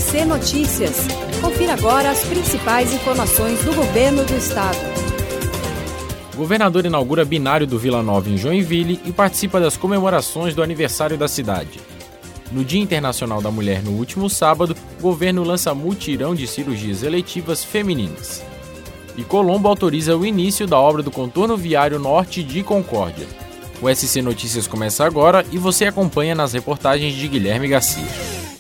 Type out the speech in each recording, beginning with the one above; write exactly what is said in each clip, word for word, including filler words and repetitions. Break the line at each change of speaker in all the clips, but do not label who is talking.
C Notícias. Confira agora as principais informações do governo do estado.
O governador inaugura binário do Vila Nova em Joinville e participa das comemorações do aniversário da cidade. No Dia Internacional da Mulher, no último sábado, o governo lança mutirão de cirurgias eletivas femininas. E Colombo autoriza o início da obra do contorno viário norte de Concórdia. O S C Notícias começa agora e você acompanha nas reportagens de Guilherme Garcia.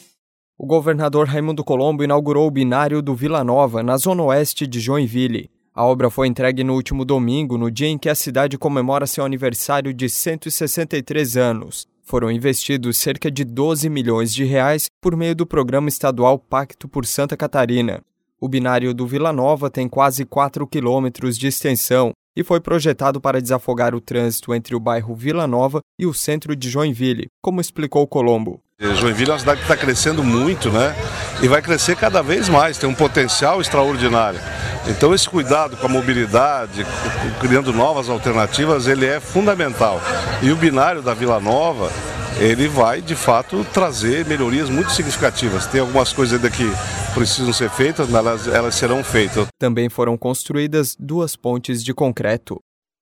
O governador Raimundo Colombo inaugurou o binário do Vila Nova, na zona oeste de Joinville. A obra foi entregue no último domingo, no dia em que a cidade comemora seu aniversário de cento e sessenta e três anos. Foram investidos cerca de doze milhões de reais por meio do programa estadual Pacto por Santa Catarina. O binário do Vila Nova tem quase quatro quilômetros de extensão e foi projetado para desafogar o trânsito entre o bairro Vila Nova e o centro de Joinville, como explicou Colombo.
Joinville é uma cidade que está crescendo muito, né? E vai crescer cada vez mais, tem um potencial extraordinário. Então esse cuidado com a mobilidade, criando novas alternativas, ele é fundamental. E o binário da Vila Nova, ele vai, de fato, trazer melhorias muito significativas. Tem algumas coisas ainda que precisam ser feitas, mas elas, elas serão feitas.
Também foram construídas duas pontes de concreto.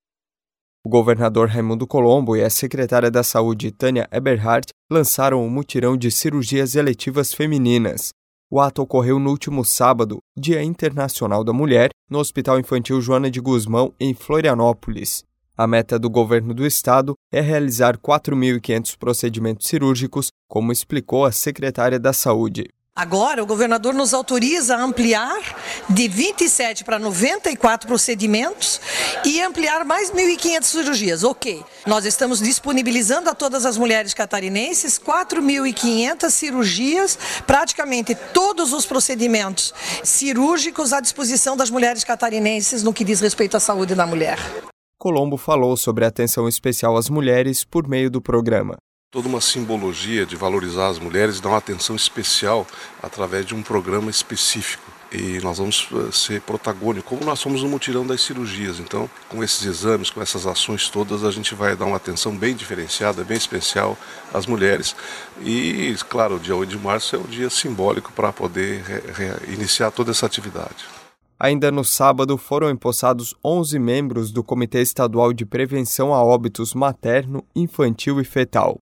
O governador Raimundo Colombo e a secretária da Saúde, Tânia Eberhardt, lançaram um mutirão de cirurgias eletivas femininas. O ato ocorreu no último sábado, Dia Internacional da Mulher, no Hospital Infantil Joana de Guzmão, em Florianópolis. A meta do governo do estado é realizar quatro mil e quinhentos procedimentos cirúrgicos, como explicou a secretária da Saúde.
Agora, o governador nos autoriza a ampliar de vinte e sete para noventa e quatro procedimentos e ampliar mais mil e quinhentas cirurgias. Ok, nós estamos disponibilizando a todas as mulheres catarinenses quatro mil e quinhentas cirurgias, praticamente todos os procedimentos cirúrgicos à disposição das mulheres catarinenses no que diz respeito à saúde da mulher.
Colombo falou sobre a atenção especial às mulheres por meio do programa.
Toda uma simbologia de valorizar as mulheres e dar uma atenção especial através de um programa específico. E nós vamos ser protagônicos, como nós somos no mutirão das cirurgias. Então, com esses exames, com essas ações todas, a gente vai dar uma atenção bem diferenciada, bem especial às mulheres. E, claro, o dia oito de março é um dia simbólico para poder re- iniciar toda essa atividade.
Ainda no sábado, foram empossados onze membros do Comitê Estadual de Prevenção a Óbitos Materno, Infantil e Fetal.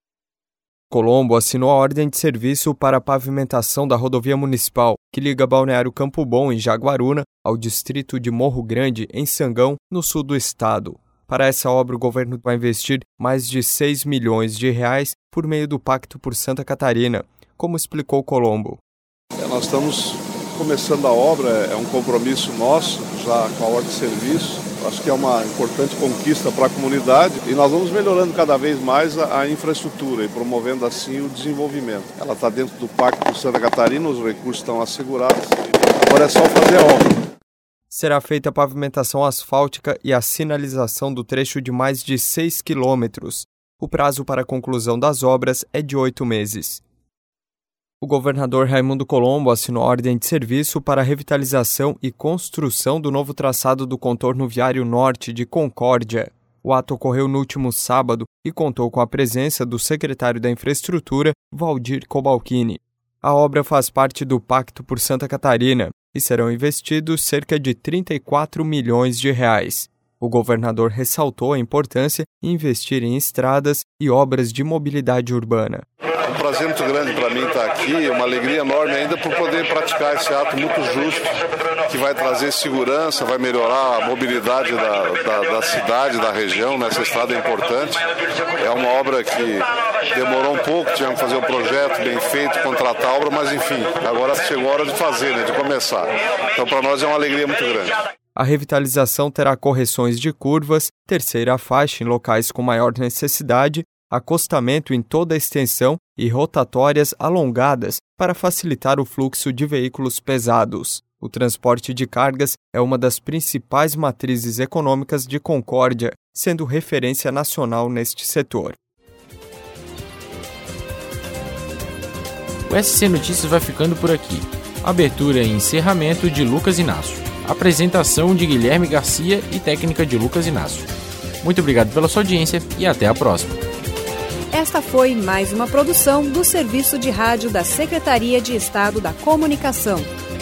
Colombo assinou a ordem de serviço para a pavimentação da rodovia municipal, que liga Balneário Campo Bom, em Jaguaruna, ao distrito de Morro Grande, em Sangão, no sul do estado. Para essa obra, o governo vai investir mais de seis milhões de reais por meio do Pacto por Santa Catarina, como explicou Colombo.
É, nós estamos começando a obra, é um compromisso nosso, já com a ordem de serviço. Acho que é uma importante conquista para a comunidade e nós vamos melhorando cada vez mais a, a infraestrutura e promovendo assim o desenvolvimento. Ela está dentro do Pacto por Santa Catarina, os recursos estão assegurados, agora é só fazer a obra.
Será feita a pavimentação asfáltica e a sinalização do trecho de mais de seis quilômetros. O prazo para a conclusão das obras é de oito meses. O governador Raimundo Colombo assinou a ordem de serviço para a revitalização e construção do novo traçado do contorno viário norte de Concórdia. O ato ocorreu no último sábado e contou com a presença do secretário da Infraestrutura, Valdir Cobalcini. A obra faz parte do Pacto por Santa Catarina e serão investidos cerca de trinta e quatro milhões de reais. O governador ressaltou a importância em investir em estradas e obras de mobilidade urbana.
É um prazer muito grande para mim estar aqui, uma alegria enorme ainda por poder praticar esse ato muito justo, que vai trazer segurança, vai melhorar a mobilidade da, da, da cidade, da região, nessa estrada é importante. É uma obra que demorou um pouco, tivemos que fazer um projeto bem feito, contratar a obra, mas enfim, agora chegou a hora de fazer, né, de começar. Então para nós é uma alegria muito grande.
A revitalização terá correções de curvas, terceira faixa em locais com maior necessidade, acostamento em toda a extensão e rotatórias alongadas para facilitar o fluxo de veículos pesados. O transporte de cargas é uma das principais matrizes econômicas de Concórdia, sendo referência nacional neste setor.
O S C Notícias vai ficando por aqui. Abertura e encerramento de Lucas Inácio. Apresentação de Guilherme Garcia e técnica de Lucas Inácio. Muito obrigado pela sua audiência e até a próxima.
Esta foi mais uma produção do Serviço de Rádio da Secretaria de Estado da Comunicação.